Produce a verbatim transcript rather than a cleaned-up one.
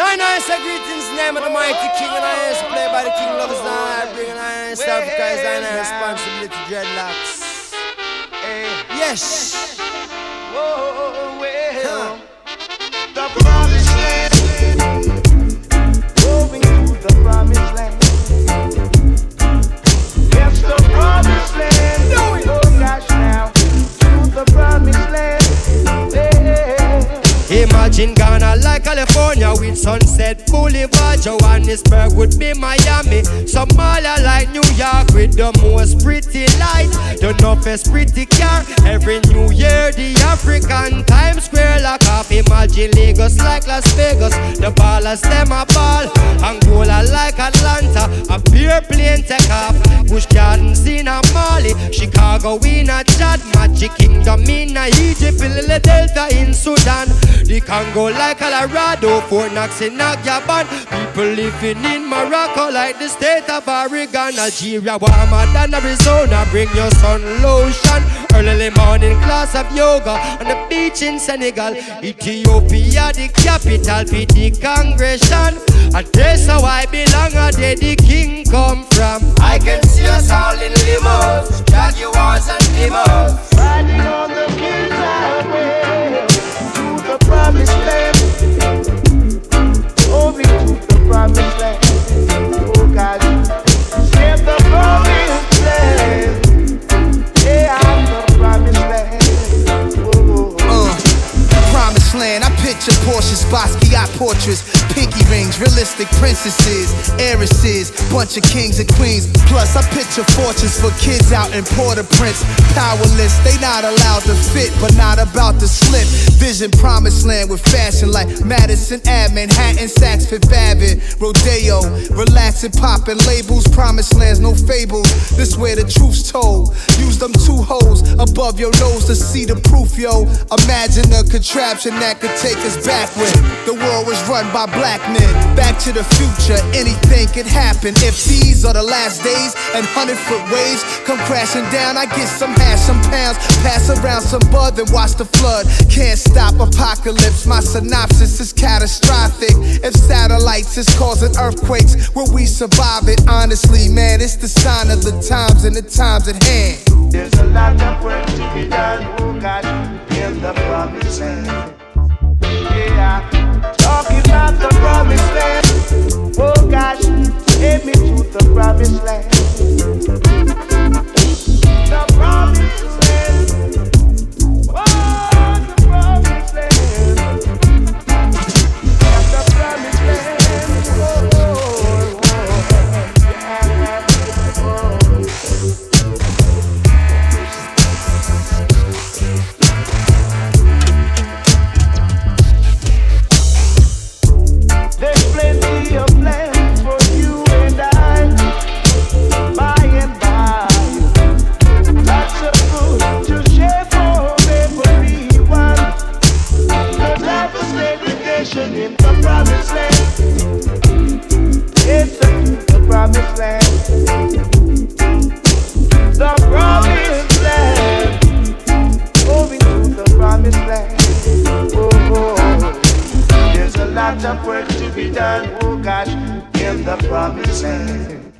And I say greetings in the name of the mighty king, and I is played by the king lovers. I bring an iron South Africa is an responsibility dreadlocks. Yes. Whoa, well, the promised land, going to the promised land. Yes, the promised land. Oh gosh, now to the promised land. Hey. Imagine Ghana like California with Sunset Boulevard. Johannesburg would be Miami. Somalia like New York with the most pretty light. The toughest pretty car. Every New Year the African Times Square lock off. Imagine Lagos like Las Vegas. The ballers them a ball. Angola like Atlanta. A pure plane take off. Bush Gardens in a Mali. Chicago in a Chad. Magic Kingdom in a Egypt. Lily Delta in Sudan. The Congo like Colorado. Fort Knox in a Gabon. People living in Morocco like the state of Oregon. Algeria warmer than Arizona. Bring your sun lotion. Early morning class of yoga on the beach in Senegal. Ethiopia the capital for the congregation. And that's how I belong. And there the king come from. I can see us all in limos, Jaguars and limos, Riding on the king's highway to the promised land. Going to the promised land. Oh God, yeah, the promised land. Yeah, I'm the promised land. Oh, Uh, promised land, I picture Porsches, Basquiat portraits, pinky rings, realistic princesses, heiresses, bunch of kings and queens. Plus, I picture fortunes for kids out in Port-au-Prince. Powerless, they not allowed to fit, but not about to slip. Vision promised land with fashion like Madison Ave, Manhattan, Saks, Fifth Avenue, Rodeo. Relaxing, popping labels, promised lands, no fables. This where the truth's told. Use them two holes above your nose to see the proof, yo. Imagine a contraption that could take us backward. The world was run by black men. Back to the future, anything could happen. If these are the last days and hundred foot waves come crashing down, I get some hash, some pounds, pass around some bud, then watch the flood. Can't stop apocalypse, my synopsis is catastrophic. If satellites is causing earthquakes, will we survive it? Honestly, man, it's the sign of the times and the times at hand. there's a lot of work to be done. Oh God, in the promised land. Yeah, talking about the promised land. Oh gosh, take me to the promised land. The promised land. Oh, the promised land. The promised land. Oh, oh, oh. Yeah. Oh. There's plenty of land for you and I, by and by. Lots of food to share for everyone. No type of segregation in the promised land. It's the promised land. The promised land. Moving to the promised land. Oh, oh, oh. There's a lot of work to be done, oh gosh, in the promised land.